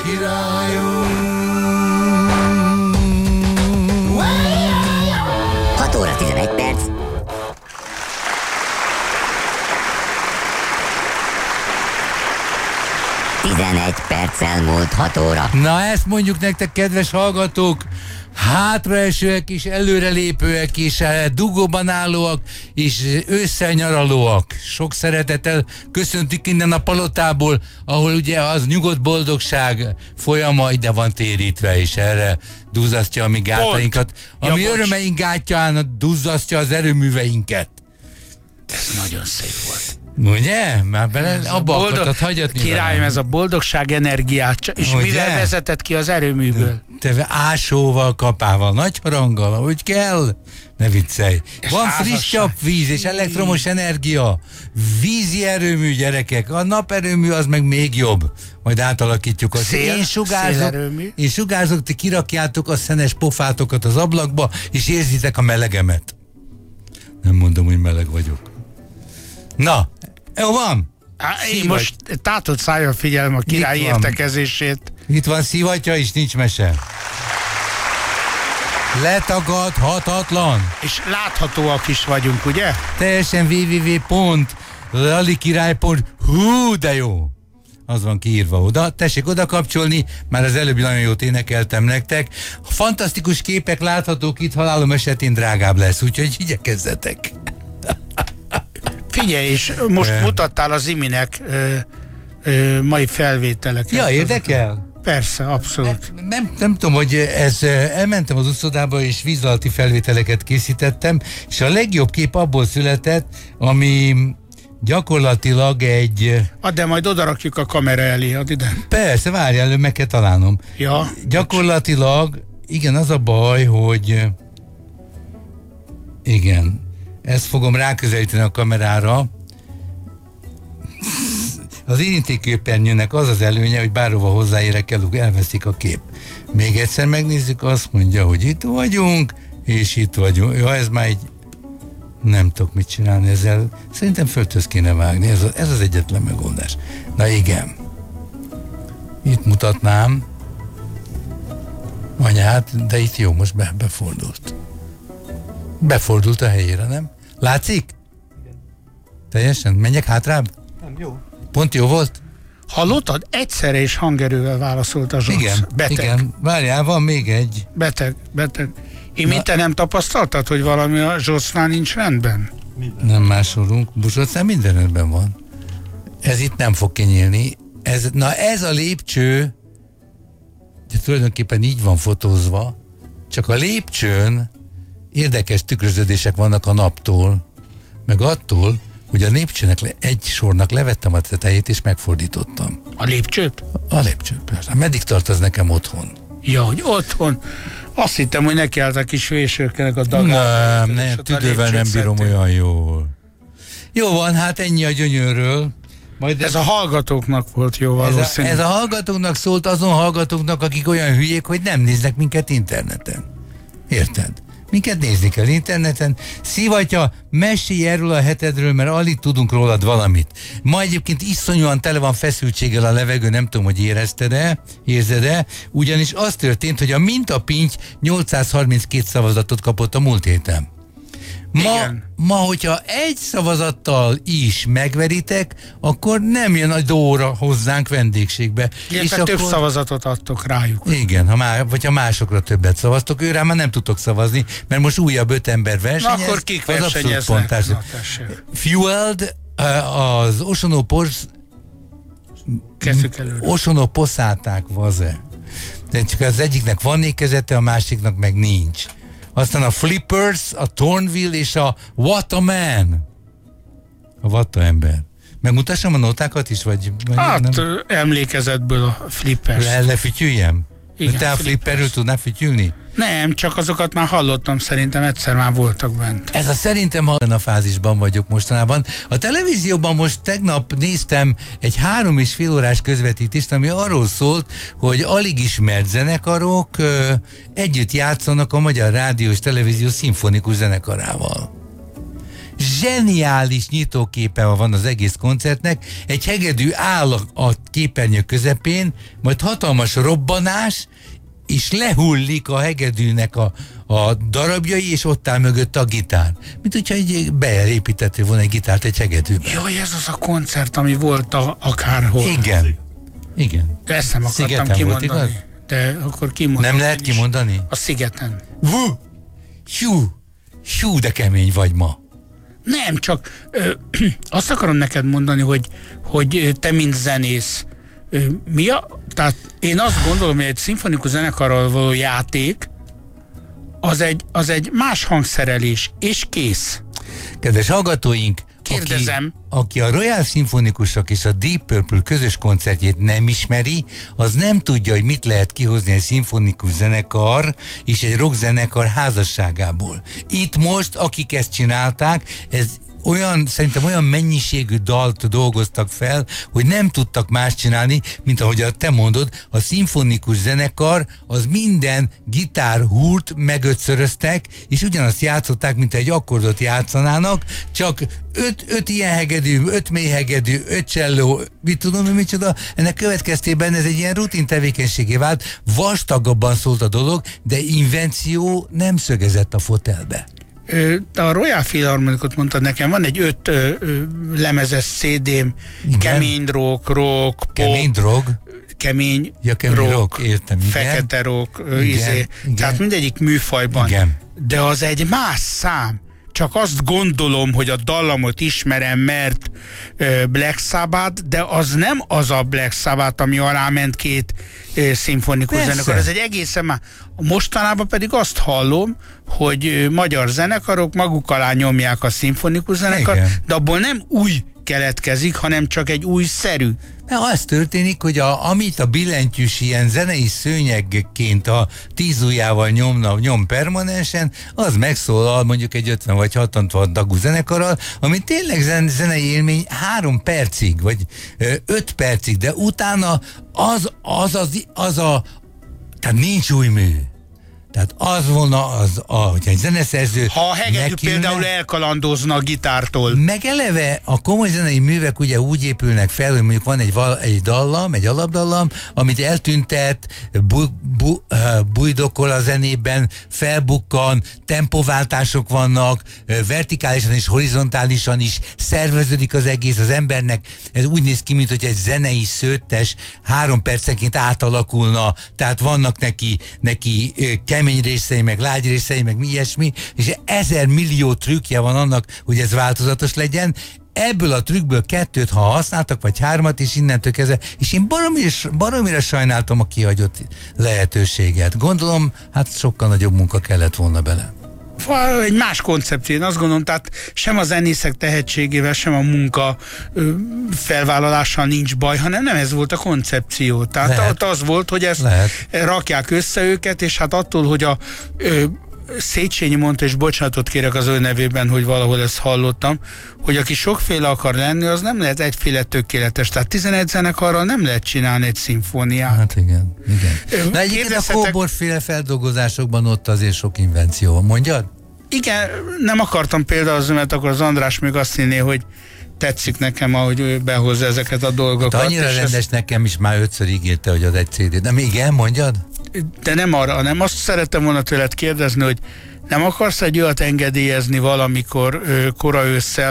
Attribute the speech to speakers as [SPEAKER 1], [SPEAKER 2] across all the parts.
[SPEAKER 1] királyom.
[SPEAKER 2] 6 óra 11 perc. Tizenegy perccel múlt 6 óra.
[SPEAKER 1] Na ezt mondjuk nektek, kedves hallgatók, hátraesőek és előrelépőek és dugóban állóak és ősszel nyaralóak. Sok szeretettel köszöntük innen a palotából, ahol ugye az nyugodt boldogság folyama ide van térítve, és erre duzzasztja a mi gátainkat. Ami örömeink gátján duzzasztja az erőműveinket.
[SPEAKER 3] Ez nagyon szép volt.
[SPEAKER 1] Ugye? Már bele abba akartad hagyatni.
[SPEAKER 3] Királyom, ez a boldogság energiát, és ugye? Mivel vezetett ki az erőműből?
[SPEAKER 1] Te ásóval, kapával, nagy haranggal, ahogy kell. Ne viccelj. És van friss csapvíz és elektromos energia. Vízi erőmű, gyerekek. A naperőmű az meg még jobb. Majd átalakítjuk azt. Én sugárzok, ti kirakjátok a szenes pofátokat az ablakba, és érzitek a melegemet. Nem mondom, hogy meleg vagyok. Na, jó van.
[SPEAKER 3] Én most tátott szájjal figyelem a király értekezését.
[SPEAKER 1] Itt van szivatja és nincs mese. Letagadhatatlan.
[SPEAKER 3] És láthatóak is vagyunk, ugye?
[SPEAKER 1] Teljesen www.lalikirály.hu, de jó. Az van kiírva oda. Tessék oda kapcsolni, már az előbb nagyon jót énekeltem nektek. Fantasztikus képek láthatók itt, halálom esetén drágább lesz, úgyhogy igyekezzetek.
[SPEAKER 3] Figyelj, és most mutattál az Iminek mai felvételeket.
[SPEAKER 1] Ja, érdekel?
[SPEAKER 3] Persze, abszolút.
[SPEAKER 1] Nem tudom, hogy elmentem az uszodába, és víz alatti felvételeket készítettem, és a legjobb kép abból született, ami gyakorlatilag egy...
[SPEAKER 3] De majd odarakjuk a kamera elé, add ide.
[SPEAKER 1] Persze, várj, előbb meg kell találnom.
[SPEAKER 3] Ja.
[SPEAKER 1] Gyakorlatilag, igen, az a baj, hogy... Igen, ezt fogom ráközelíteni a kamerára. Az érintékképernyőnek az az előnye, hogy bárhova hozzáérek, elveszik a kép. Még egyszer megnézzük, azt mondja, hogy itt vagyunk, és itt vagyunk. Ja, ez már egy... Nem tudok mit csinálni ezzel. Szerintem földhöz kéne vágni. Ez az egyetlen megoldás. Na igen. Itt mutatnám. Anyát, de itt jó, most befordult. Befordult a helyére, nem? Látszik? Igen. Teljesen? Menjek hátrább?
[SPEAKER 3] Nem, jó.
[SPEAKER 1] Pont jó volt?
[SPEAKER 3] Hallottad? Egyszerre és hangerővel válaszolt a Zsosz.
[SPEAKER 1] Igen,
[SPEAKER 3] beteg.
[SPEAKER 1] Igen. Várjál, van még egy.
[SPEAKER 3] Beteg. Te nem tapasztaltad, hogy valami a Zsosznál nincs rendben?
[SPEAKER 1] Minden. Nem másolunk. Zsosznál minden rendben van. Ez itt nem fog kinyílni. Ez a lépcső, de tulajdonképpen így van fotózva, csak a lépcsőn érdekes tükröződések vannak a naptól, meg attól, hogy a lépcsőnek egy sornak levettem a tetejét, és megfordítottam.
[SPEAKER 3] A lépcsőt?
[SPEAKER 1] A lépcsőt, persze. Meddig tart az nekem otthon?
[SPEAKER 3] Ja, hogy otthon. Azt hittem, hogy nekiállt a kis vésőknek a dagára.
[SPEAKER 1] Nem, tüdővel nem bírom olyan jól. Jó van, hát ennyi a gyönyörről.
[SPEAKER 3] Majd ez a hallgatóknak volt jó valószínű.
[SPEAKER 1] Ez a hallgatóknak szólt, azon hallgatóknak, akik olyan hülyék, hogy nem néznek minket interneten. Érted? Minket nézni kell interneten. Szivatya, mesélj erről a hetedről, mert alig tudunk rólad valamit. Ma egyébként iszonyúan tele van feszültséggel a levegő, nem tudom, hogy érzed-e, ugyanis az történt, hogy a Mintapinty 832 szavazatot kapott a múlt héten. Ma, hogyha egy szavazattal is megveritek, akkor nem jön a Dóra hozzánk vendégségbe.
[SPEAKER 3] És akkor több szavazatot adtok rájuk.
[SPEAKER 1] Igen, ha másokra többet szavaztok, őrá már nem tudtok szavazni, mert most újabb 5 ember versenyez.
[SPEAKER 3] Na akkor kik versenyeznek?
[SPEAKER 1] Fueled, az Osonoposzáták vaze. De csak az egyiknek van ékezete, a másiknak meg nincs. Aztán a Flippers, a Thornville és a What a Man. A What a ember. Megmutassam a notákat is, vagy
[SPEAKER 3] hát nem? Emlékezetből a Flippers.
[SPEAKER 1] Lefütyüljem? Te a Flipperről tudnál fütyülni?
[SPEAKER 3] Nem, csak azokat már hallottam, szerintem egyszer már voltak bent.
[SPEAKER 1] Ez a szerintem a fázisban vagyok mostanában. A televízióban most tegnap néztem egy 3,5 órás közvetítést, ami arról szólt, hogy alig ismert zenekarok együtt játszanak a Magyar Rádió és Televízió szimfonikus zenekarával. zseniális nyitóképe van az egész koncertnek, egy hegedű áll a képernyő közepén, majd hatalmas robbanás, és lehullik a hegedűnek a darabjai, és ott áll mögött a gitár. Mint hogyha egy beépítettél volna egy gitárt egy hegedűbe.
[SPEAKER 3] Jaj, ez az a koncert, ami volt akárhol.
[SPEAKER 1] Igen.
[SPEAKER 3] De ezt nem akartam
[SPEAKER 1] Szigeten
[SPEAKER 3] kimondani.
[SPEAKER 1] volt, igaz?
[SPEAKER 3] De akkor kimondom.
[SPEAKER 1] Nem lehet kimondani?
[SPEAKER 3] A Szigeten.
[SPEAKER 1] Hú, de kemény vagy ma.
[SPEAKER 3] Nem, csak azt akarom neked mondani, hogy te mint zenész, tehát én azt gondolom, hogy egy szimfonikus zenekarral való játék az egy más hangszerelés, és kész.
[SPEAKER 1] Kedves hallgatóink,
[SPEAKER 3] kérdezem,
[SPEAKER 1] aki a Royal Szimfonikusok és a Deep Purple közös koncertjét nem ismeri, az nem tudja, hogy mit lehet kihozni egy szimfonikus zenekar és egy rockzenekar házasságából. Itt most, akik ezt csinálták, szerintem olyan mennyiségű dalt dolgoztak fel, hogy nem tudtak más csinálni, mint ahogy te mondod, a szimfonikus zenekar az minden gitárhúrt megötszöröztek, és ugyanazt játszották, mint egy akkordot játszanának, csak 5 ilyen hegedű, 5 mély hegedű, 5 cselló, mit tudom, micsoda. Ennek következtében ez egy ilyen rutin tevékenységé vált, vastagabban szólt a dolog, de invenció nem szögezett a fotelbe.
[SPEAKER 3] A Royal Philharmonicot mondtad nekem, van egy 5 lemezes CD-m, kemény rock, pop,
[SPEAKER 1] kemény rock, értem, igen.
[SPEAKER 3] Fekete rock,
[SPEAKER 1] igen.
[SPEAKER 3] Tehát mindegyik műfajban.
[SPEAKER 1] Igen.
[SPEAKER 3] De az egy más szám. Csak azt gondolom, hogy a dallamot ismerem, mert Black Sabbath, de az nem az a Black Sabbath, ami alá ment 2 szimfonikus zenekar. Ez egy egészen már. Mostanában pedig azt hallom, hogy magyar zenekarok maguk alá nyomják a szimfonikus zenekar, de abból nem új keletkezik, hanem csak egy újszerű.
[SPEAKER 1] Az történik, hogy amit a billentyűs ilyen zenei szőnyegként a 10 ujjával nyom permanensen, az megszólal mondjuk egy 50 vagy 60 tagú zenekarral, ami tényleg zenei élmény 3 percig, vagy 5 percig, de utána tehát nincs új mű. Tehát az volna hogy egy zeneszerző...
[SPEAKER 3] Ha a hegedű például elkalandozna a gitártól.
[SPEAKER 1] Meg eleve a komoly zenei művek ugye úgy épülnek fel, hogy mondjuk van egy dallam, egy alapdallam, amit eltüntet, bujdokol a zenében, felbukkan, tempováltások vannak, vertikálisan és horizontálisan is szerveződik az egész az embernek. Ez úgy néz ki, mint hogy egy zenei szőttes 3 percenként átalakulna, tehát vannak neki kemény részei, meg lágy részei, meg mi ilyesmi, és 1000 millió trükkje van annak, hogy ez változatos legyen. Ebből a trükkből 2, ha használtak, vagy 3, és innentől kezdve, és én baromira sajnáltam a kihagyott lehetőséget. Gondolom, hát sokkal nagyobb munka kellett volna bele.
[SPEAKER 3] Egy más koncepció, én azt gondolom, tehát sem a zenészek tehetségével, sem a munka felvállalással nincs baj, hanem nem ez volt a koncepció. Tehát ott az volt, hogy ezt rakják össze őket, és hát attól, hogy a Széchenyi mondta, és bocsánatot kérek az ő nevében, hogy valahol ezt hallottam, hogy aki sokféle akar lenni, az nem lehet egyféle tökéletes. Tehát 11 zenekarral nem lehet csinálni egy szimfóniát.
[SPEAKER 1] Hát igen. De egyébként a kóborféle feldolgozásokban ott azért sok invenció van. Mondjad?
[SPEAKER 3] Igen, nem akartam például, mert akkor az András még azt hinné, hogy tetszik nekem, ahogy ő behozza ezeket a dolgokat.
[SPEAKER 1] Hát annyira rendes nekem is, már 5-ször ígérte, hogy ad egy CD-t. Nem, igen, mondjad?
[SPEAKER 3] De nem arra, hanem azt szerettem volna tőled kérdezni, hogy nem akarsz egy olyat engedélyezni valamikor kora ősszel,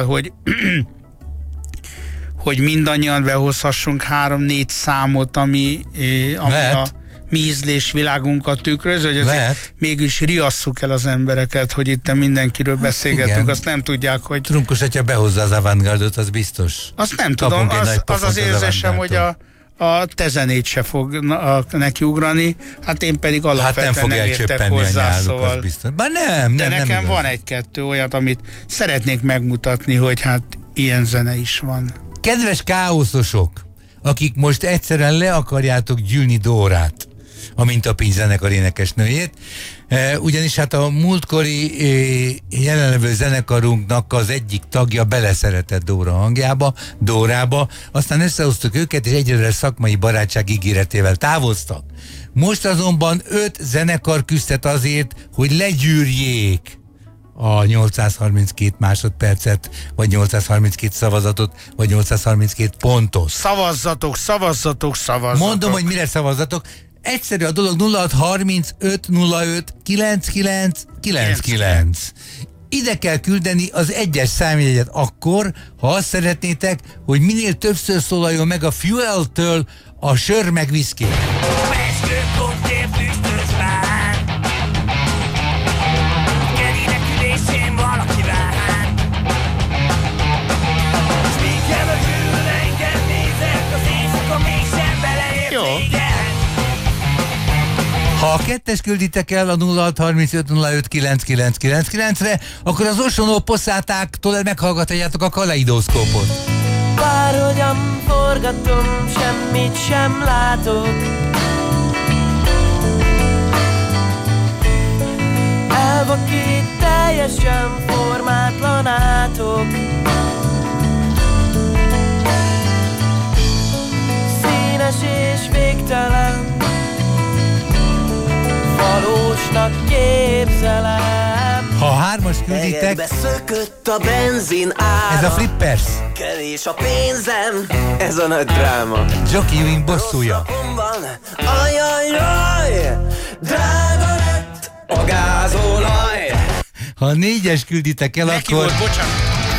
[SPEAKER 3] hogy mindannyian behozhassunk 3-4 számot, ami a mi ízlésvilágunkat tükröz, hogy azért mégis riasszuk el az embereket, hogy itt mindenkiről beszélgetünk, azt nem tudják, hogy...
[SPEAKER 1] Trunkos, hogyha behozza az avantgardot, az biztos.
[SPEAKER 3] Azt nem tudom, az érzésem, hogy a te zenét se fog neki ugrani, hát én pedig alapvetően nem értek hozzá, szóval.
[SPEAKER 1] Bár nem,
[SPEAKER 3] de nekem van 1-2 olyat, amit szeretnék megmutatni, hogy hát ilyen zene is van.
[SPEAKER 1] Kedves káoszosok, akik most egyszerűen le akarjátok gyűlni Dórát, a Mintapinty zenekar énekesnőjét, ugyanis hát a múltkori jelenlevő zenekarunknak az egyik tagja beleszeretett Dórába, aztán összehoztuk őket, és egyre szakmai barátság ígéretével távoztak. Most azonban 5 zenekar küzdhet azért, hogy legyűrjék a 832 másodpercet, vagy 832 szavazatot, vagy 832 pontot.
[SPEAKER 3] Szavazzatok.
[SPEAKER 1] Mondom, hogy mire szavazzatok. Egyszerű a dolog, 0635 05 99 99. Ide kell küldeni az egyes számjegyet akkor, ha azt szeretnétek, hogy minél többször szólaljon meg a Fuel-től a sör meg viszki.
[SPEAKER 3] Jó.
[SPEAKER 1] Ha a kettes külditek el a 0635 05 9999-re, akkor az Osonó Posszátáktól meghallgathatjátok a kaleidoszkópot.
[SPEAKER 4] Bárhogyan forgatom, semmit sem látok. Elvakít teljesen formátlan átok. Színes és végtelen, valósnak képzelem.
[SPEAKER 1] Ha a 3-as külditek,
[SPEAKER 4] Szökött a benzin ára.
[SPEAKER 1] ez a Flippers.
[SPEAKER 4] Kevés a pénzem, ez a nagy dráma.
[SPEAKER 1] Jockey Wing bosszúja.
[SPEAKER 4] Ajajaj, drága lett a gázolaj.
[SPEAKER 1] Ha a 4-es külditek el,
[SPEAKER 3] Neki
[SPEAKER 1] akkor...
[SPEAKER 3] volt, bocsánat.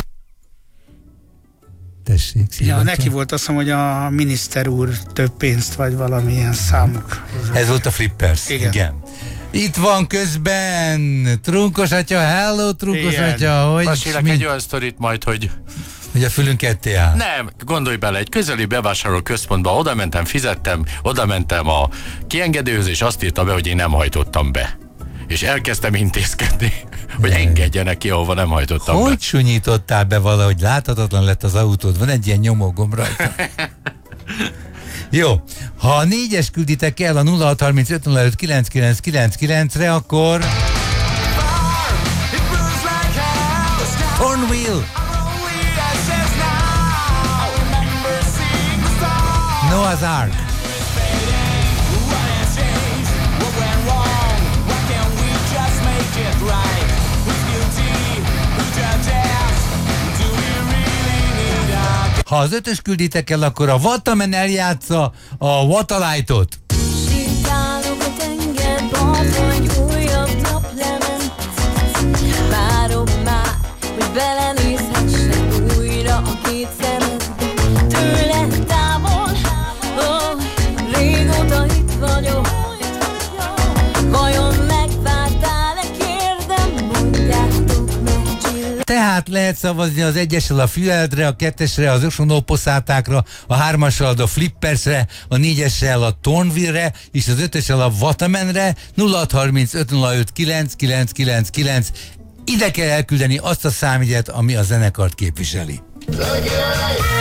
[SPEAKER 1] Tessék,
[SPEAKER 3] Ja,
[SPEAKER 1] szívesen.
[SPEAKER 3] neki volt azt mondom, hogy a miniszter úr több pénzt, vagy valamilyen számok.
[SPEAKER 1] Ez volt a Flippers. Igen. Itt van közben Trunkos atya, hello Trunkos
[SPEAKER 3] Igen.
[SPEAKER 1] atya, hogy
[SPEAKER 5] Mesélek egy olyan sztorit majd, hogy
[SPEAKER 1] a fülünk ketté áll.
[SPEAKER 5] nem, gondolj bele, egy közeli bevásárló központba oda mentem, fizettem, oda mentem a kiengedőhöz, és azt írta be, hogy én nem hajtottam be. És elkezdtem intézkedni, hogy engedjenek ki, ahova nem hajtottam be.
[SPEAKER 1] Hogy sunyítottál be valahogy? Láthatatlan lett az autód, van egy ilyen nyomógomb rajta. Jó, ha a 4-es külditek el a 0635 05 9999-re, akkor... Thornwheel! Noah's Ark! Ha az 5-ös külditek el, akkor a Vatamen eljátsza a Waterlight-ot.
[SPEAKER 6] Sétálok a tengerparton, egy újabb naplement. Várom már, hogy belenézhessek újra a két szemedbe. Tőle távol, régóta itt vagyok. Vajon megvártál-e, kérdem, mondjátok meg, csillag.
[SPEAKER 1] Tehát lehet szavazni az 1-essel a Fueldre, a 2-esre az Osonó Posszátákra, a 3-assal a Flippersre, a 4-essel a Thornwheel-re, és az 5-essel a Watamenre. 0635 05 9999. Ide kell elküldeni azt a számjegyet, ami a zenekart képviseli.
[SPEAKER 6] Legyen